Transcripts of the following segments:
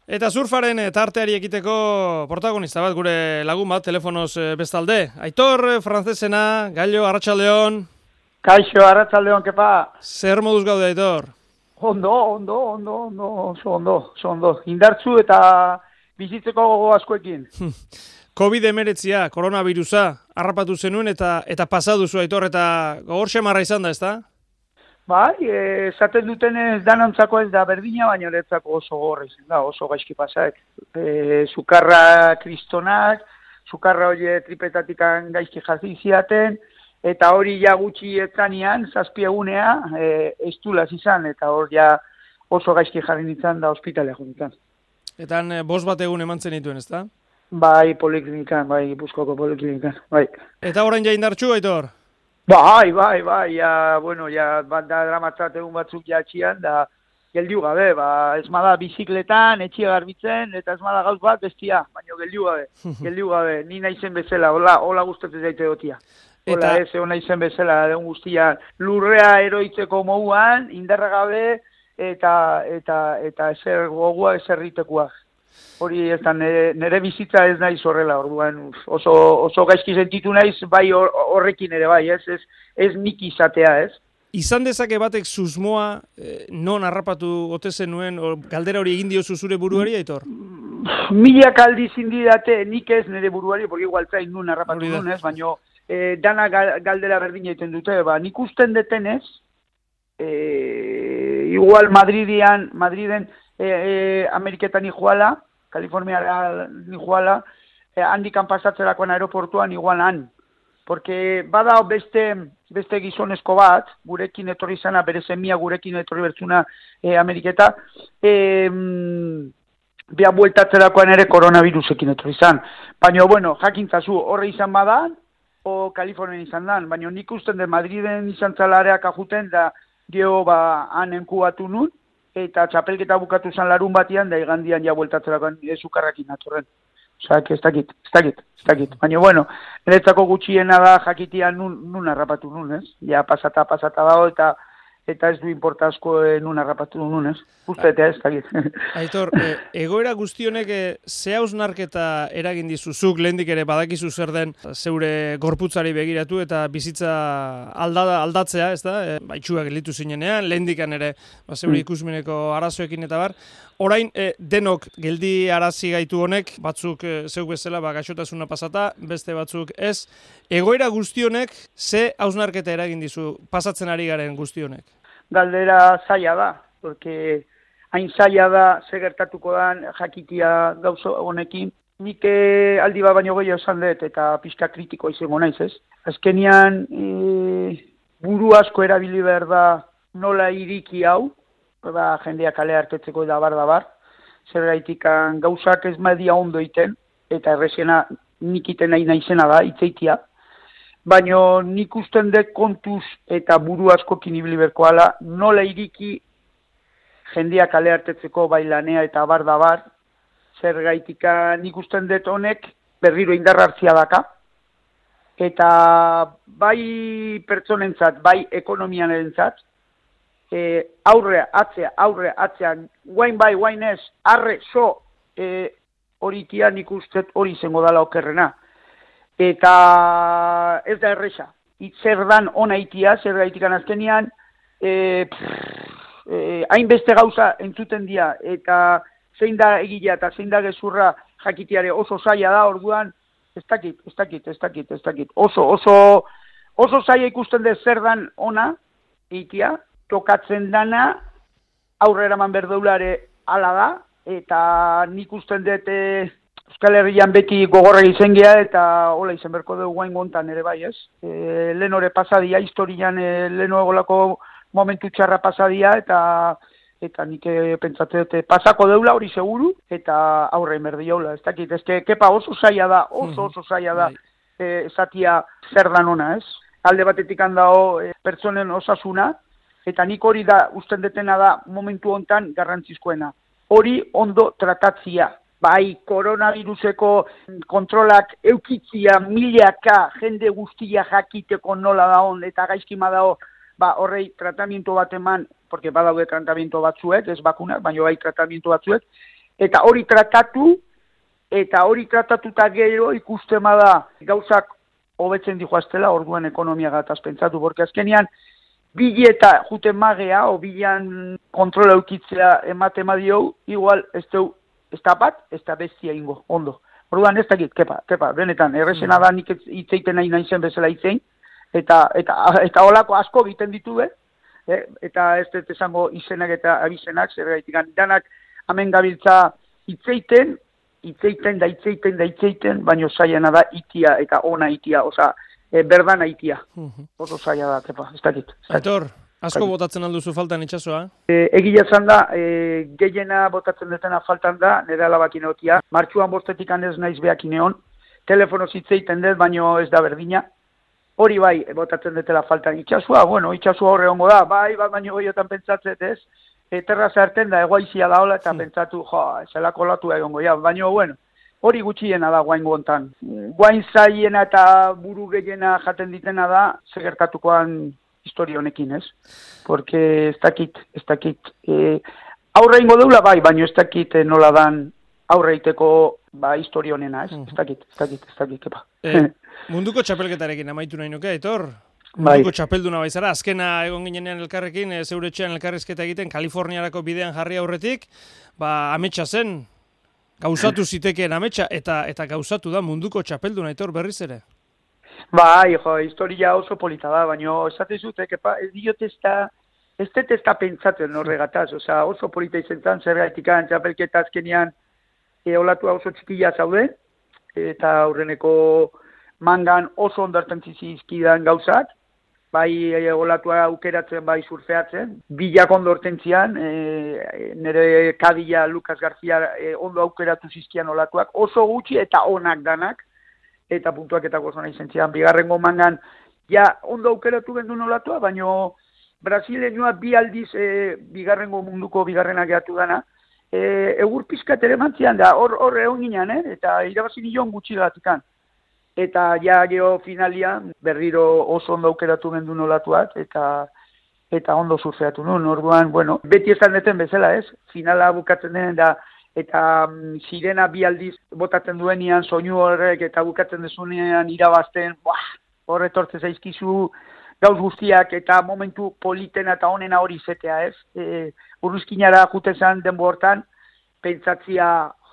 Eta surfaren tarteari ekiteko protagonista bat gure lagun bat telefonoz bestalde. Aitor frantzesena, Gallo, Arratsaldeon. Kaixo, Arratsaldeon, kepa. Zer moduz gaude, Aitor? Ondo. Indartzu eta bizitzeko gogo askoekin. COVID-19, koronavirusa, harrapatu zenuen eta pasaduzu, Aitor, eta gogor xamarra izan da, ezta? Bai, esaten duten danontzako ez da berdina, baina niretzako oso gogorra izan da, oso gaizki pasaek. Sukarra kristonak, sukarra hori tripetatik gaizki jazi ziaten, eta hori ja gutxi etzanean, 7 egunea, estulaz izan, eta hori ja oso gaizki jarri nintzen da ospitalea juntan. Eta 5 bat egun eman zenituen, ezta? Bai, poliklinikan, bai, Gipuzkoako poliklinikan, bai. Eta orain ja indartsu, Aitor? Bai, bat da dramatzat egun batzuk jatxian, da geldiu gabe, ez bada bizikletan, etxia garbitzen, eta ez bada gauz bat bestia, baina geldiu gabe, ni naizen bezala, hola gustatzen zaite dotia. Hola ez, egon naizen bezala, egun guztian, lurrea eroitzeko moduan, indarra gabe, eta ezer gogua, ezer ritekoa. Hori ez da, nire bizitza ez naiz horrela, orduan oso gaizki sentitu naiz, bai horrekin ere bai, ez nik izatea, ez? Izan dezake batek susmoa non harrapatu ote zenuen, galdera hori egin diozu zure buruari, Aitor? Milak aldiz indidate, nik ez nire buruari, porque igual zain nun harrapatu nun, ez? Baina dana galdera berdin egiten dute, nik usten detenez, igual Madriden Ameriketan iguala, Kaliforniara iguala, handikan pasatzerakoan aeroportuan igual han. Porque bada beste gizonezko bat, gurekin etorri zana, bere semia gurekin etorri bertzuna Ameriketa, bia bueltatzerakoan ere koronavirusekin etorri zan. Baina, bueno, jakintzazu, horre izan badan, o Kalifornian izan dan. Baina nik usten de Madriden izan zalareak ajuten, da dio han enkubatu nun, eta txapelketa bukatu zan larun batian, da igandian ja bueltatzerakoan sukarrakin atorren. Osa, ez dakit. Baina, bueno, niretzako gutxiena da jakitia nun harrapatu nun, ez? Ja, pasata dago, eta ez du importazko nun harrapatu nun, ez? Ustetea, ez dakit. Aitor, egoera guztionek ze hausnarketa eragin dizuzuk, lehendik ere badakizu zer den zeure gorputzari begiratu eta bizitza aldatzea, ez da? Baitxuak elitu zinenean, lehendikan ere zeure ikusmeneko arazoekin eta bar. Orain, denok geldi arazi gaitu honek, batzuk zeuk bezala gaixotasuna pasata, beste batzuk ez. Egoera guztionek ze hausnarketa eragin dizu pasatzen ari garen guztionek? Galdera zaila da, porque hain zaila da ze gertatuko dan jakitia gauzo honekin. Nik aldi bat baino gehiago esan dut eta pixka kritikoa izango naiz, ez? Azkenian buru asko erabili behar da nola iriki hau, jendea kale hartetzeko da bar, zergaitik gauzak ez media ondo iten, eta errezena nik iten nahi naizena da, itzeitia. Baina nik usten dut kontuz eta buru askokin ibili berkoala, nola iriki jendea kale hartetzeko bai lanea eta bar, zergaitik nik usten dut honek berriro indarra hartzia daka, eta bai pertsonentzat, bai ekonomiarentzat, aurre, atzea, guain bai, guain ez, arre, horitia nik uste hori izango dala okerrena. Eta ez da erresa. Itzer dan ona itia, zer gaitikan azkenian, hainbeste gauza entzuten dira, eta zein da egilea eta zein da gezurra jakitiare oso zaila da, orduan, ez dakit. Oso zaila ikusten dut zer dan ona itia, tokatzen dana, aurrera man berdeulare ala da, eta nik usten dut Euskal Herrian beti gogorra izan geha, eta hola izan berko dugu guain gontan ere bai, ez? Lehen hori pasadia, historian lehen egolako momentu txarra pasadia, eta nik pentsatzen dut pasako deula hori seguru, eta aurre merdi jaula, ez dakit, kepa oso zaila da, oso zaila da, esatia zer dan ona, ez? Alde batetik handao pertsonen osasuna, eta nik hori da, usten detena da, momentu hontan garrantzizkoena. Hori ondo tratatzia. Bai, koronaviruseko kontrolak eukitzia milaka jende guztia jakiteko nola daon eta gaizkima dao, horrei tratamiento bat eman, porque badaude tratamiento batzuek, ez bakunak, baina bai tratamiento batzuek, eta hori tratatu, eta hori tratatuta gero ikusten da gauzak hobetzen dijoaztela, orduan ekonomia gataz pentsatu, borka azkenian, bile eta juten magea, o bilean kontrola eukitzea emate dio, igual ez da bat, ez da bestia ingo, ondo. Orduan ez dakit, kepa, benetan, errexena da nik itzeiten nahi nahi zen bezala itzein, eta holako asko egiten ditu, eta ez dut esango izenak eta abizenak, zer gaitik, danak hemen gabiltza itzeiten, baino zaiena da itia eta ona itia, oza, berdana itia. Oso zaila da, kepa, ez dakit. Aitor, asko botatzen alduzu faltan itxasoa? Egia zan da, gehiena botatzen dutena faltan da, nire alabakin otia. Martxuan bostetik ez naiz behakin egon, telefono zitzeiten dut, baino ez da berdina. Hori bai, botatzen dutela faltan itxasua, bueno, itxasua horre hongo da, bai, baino goiotan pentsatzet ez, terra zerten da, egoaizia da hola, eta pentsatu, zelako latu egongo, ja, baino, bueno, hori gutxiena da guain gontan. Guain zaiena eta buru gehiena jaten ditena da, segertatukoan historia honekin, ez? Porque ez dakit, aurre ingo deula bai, baino ez dakit nola dan aurreiteko historia honena, ez? Ez dakit, kepa. Munduko txapelketarekin amaitu nahi nuke, Aitor? Munduko txapelduna baizara, azkena egon ginenean elkarrekin, zeure etxean elkarrizketa egiten, Kaliforniarako bidean jarri aurretik, ametsa zen, gauzatu zitekeen ametsa, eta gauzatu da munduko txapelduna, Aitor, berriz ere? Bai, historia oso polita da, baina esate zute, ez diot ez da pentsatzen horregataz, oso polita izan zen, zer gaitikan txapelketa azkenean olatua oso txikila zaude, eta aurreneko mangan oso ondartzen zizkidan gauzak, bai olatua aukeratzen, bai surfeatzen, bilak ondo hortentzian, nire kadila Lucas García ondo aukeratu zizkian olatuak, oso gutxi eta onak danak, eta puntuak eta gozona izan zian. Bigarrengo mangan, ja ondo aukeratu gendun olatua, baino Brasileñoa bi aldiz bigarrengo munduko bigarrena gehatu dana, egur pizkat ere mantzian da, hor egon ginen, eta irabazi nion gutxi gatikan. Eta ja geho finalian berriro oso ondo aukeratu gendun olatuak, eta ondo surfeatu nuen. Orduan, bueno, beti esan deten bezala, ez? Finala bukatzen den da, eta sirena bi aldiz botatzen duenian, soinu horrek, eta bukatzen dezunean irabazten, hor etortze zaizkizu gauz guztiak, eta momentu politena eta onena hori izetea, ez? Urruzkinara jute zen denbo hortan, pentsatzia,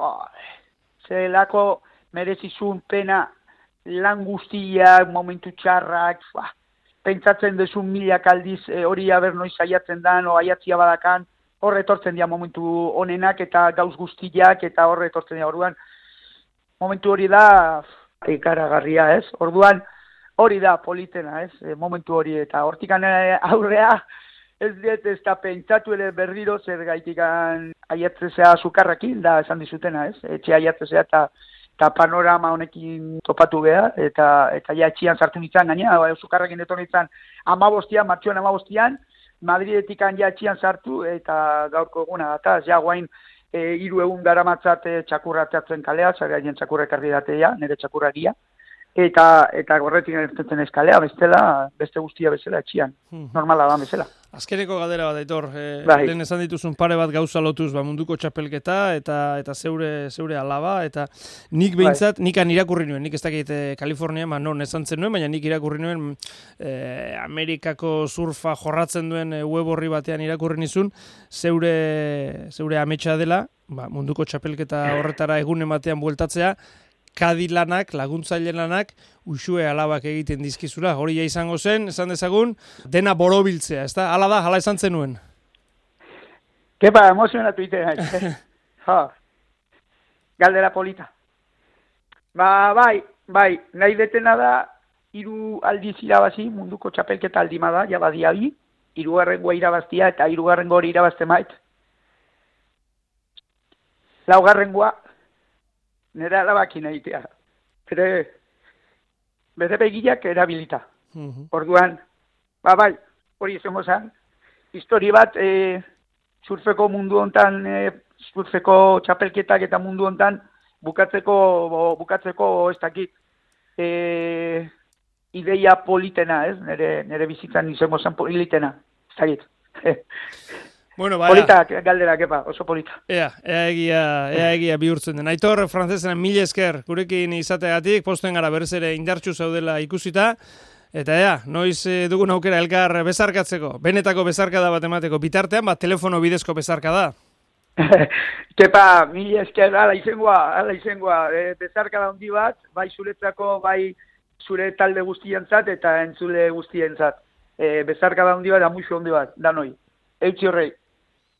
zelako merezizun pena, lan guztiak, momentu txarrak, pentsatzen dezun milak aldiz hori aber noiz aiatzen dan, o aiatzia badakan, horre etortzen dira momentu onenak eta gauz guztiak eta horre etortzen dira. Orduan, momentu hori da ikaragarria, ez? Orduan, hori da politena, ez? Momentu hori eta hortikan aurrea, ez da pentsatu ere berriro zer gaitikan aiatzezea sukarrakin, da esan dizutena, ez? Etxe aiatzezea eta panorama honekin topatu geha, eta ja etxian sartu nintzen, gaina, sukarrakin eto nintzen martxoan 15, Madridetikan ja etxian sartu, eta gaurko eguna dataz, ja guain 3 egun daramatzat txakurra teatzen kalea, zagaien txakurra ekarri datea, nire txakurra gia, eta gorretik ertetzen eskalea, beste guztia bezala etxian, normala da bezala. Azkeneko galdera bat, Aitor, lehen esan dituzun pare bat gauza lotuz munduko txapelketa eta zeure alaba, eta nik behintzat, nik irakurri nuen, nik ez dakit Kalifornia, non esan zen nuen, baina nik irakurri nuen Amerikako surfa jorratzen duen web horri batean irakurri nizun, zeure ametsa dela, munduko txapelketa horretara egunen batean bueltatzea, kadilanak, laguntzaile lanak, uxue alabak egiten dizkizula. Hori ja izango zen, esan dezagun, dena borobiltzea, ez da? Hala da, hala esan zenuen. Kepa, emozionatu iten nahi. Galdera polita. Bai, nahi detena da, 3 aldiz irabazi, munduko txapelketa aldima da, jabadia bi, 3. irabaztia eta 3. hori irabazte mait. 4. nire alabakin egitea. Bere begiak erabilita. Orduan, bai, hori izango zen, histori bat, surfeko mundu hontan, surfeko txapelketak eta mundu hontan, bukatzeko ez dakit, ideia politena, ez? Nire bizitzan izango zen politena, ez dakit. Bueno, polita galdera, kepa, oso polita. Ea egia bihurtzen den. Aitor, frantzesen, mil esker gurekin izategatik, posten gara berriz ere indartsu zaudela ikusita, eta noiz dugun aukera elkar bezarkatzeko, benetako bezarkada bat emateko, bitartean, telefono bidezko bezarkada. Kepa, mil esker, ala izangoa, bezarkada handi bat, bai zuretzako, bai zure talde guztientzat eta entzule guztientzat. Bezarkada handi bat, amuixo handi bat, danoi. Eutxi horrei.